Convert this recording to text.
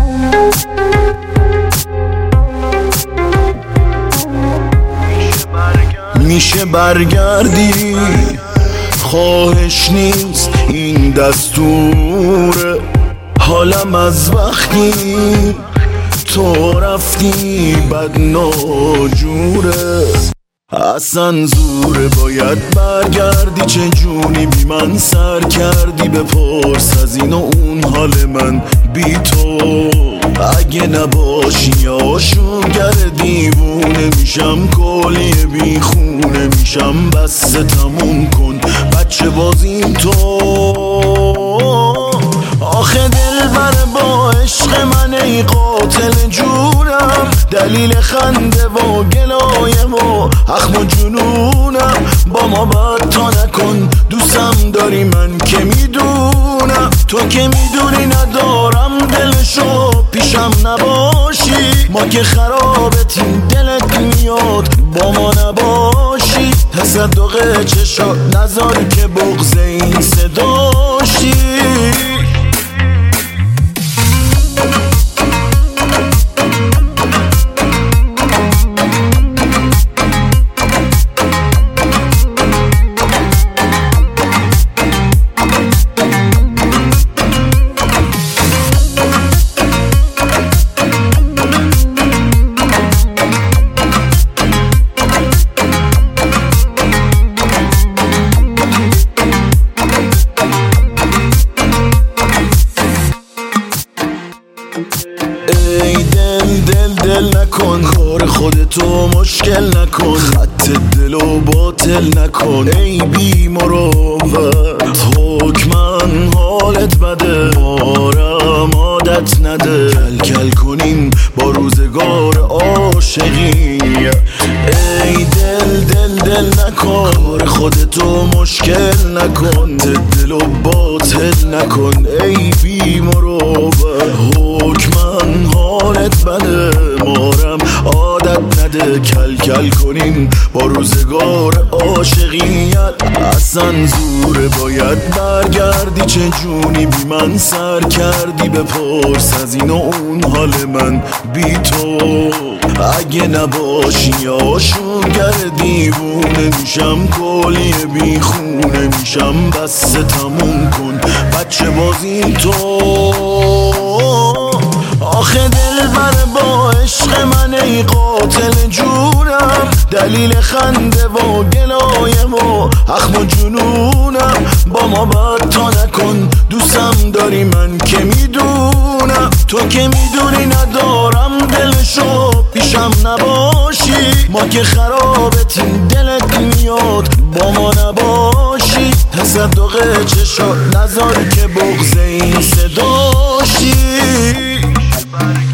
میشه برگردی، خواهش نیست این دستوره. حالم از وقتی تو رفتی بد ناجوره. اصلا زوره باید برگردی، چه جونی بی من سر کردی. بپرس از این و اون حال من بی تو. اگه نباشی آشوگر دیوونه میشم، کلی بی خونه میشم. بس تموم کن بچه بازیم تو. آخه دل بره با عشق من ای قاتل جونم. دلیل خنده و گلایه و اخم و جنونم. با ما بد تا نکن، دوستم داری من که میدونم. تو که میدونی ندارم دلشو، پیشم نباشی. ما که خرابتیم دلت میاد با ما نباشی. تصدق چشات نذاری که بغض این صداشی. ای دل نکن، کار خودتو مشکل نکن. خط دلو باطل نکن ای بی مروت. حکمن حالت بده، آرام عادت نده. کل کنیم با روزگار عاشقی. ای دل نکن، کار خودتو مشکل نکن. دلو باطل نکن ای بی مروت. حکمن حالت بده، مارم عادت نده. کل کنیم با روزگار عاشقیت. اصلا زوره باید برگردی، چه جونی بی من سر کردی. بپرس از این و اون حال من بی تو. اگه نباشی آشوگر دیوونه میشم، کلی بی خونه میشم. بس تموم کن بچه بازیم تو. آخه دل بره با عشق من ای قاتل جونم. دلیل خنده و گلایه و اخم و جنونم. با ما بد تا نکن، دوستم داری من که میدونم. تو که میدونی ندارم دلشو، پیشم نباشی. ما که خرابتیم دلت میاد با ما نباشی. تصدق چشات نذاری که بغض این صداشی.